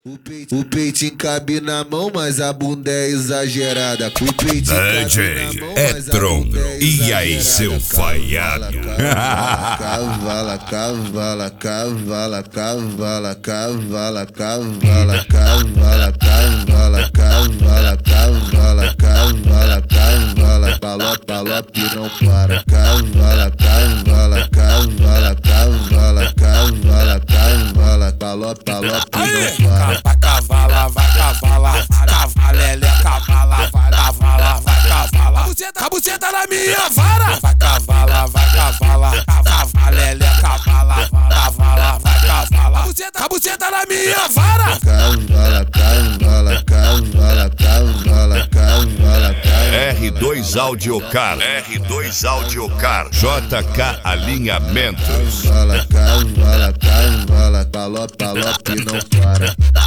O peitinho cabe na mão, mas a bunda é exagerada. O peitinho cabe na mão, mas a bunda é exagerada. E aí, seu falhado? Cavala, cavala, cavala, cavala, cavala, cavala, cavala, cavala, cavala, cavala, cavala, cavala, galope, galope não para. Cavala, cavala, cavala, cavala, cavala, cavala, galope, galope não para. Vai cavala, cavalele, cavala, vai cavala, vai cavala. A buceta na minha vara. Vai cavala, cavalele, cavala, vai cavala. A buceta na minha vara. Cavala, cavala, cavala, cavala, cavala, cavala. R2 Audiocar, JK Alinhamentos. Cavala, cavala, cavala, galope, galope não para.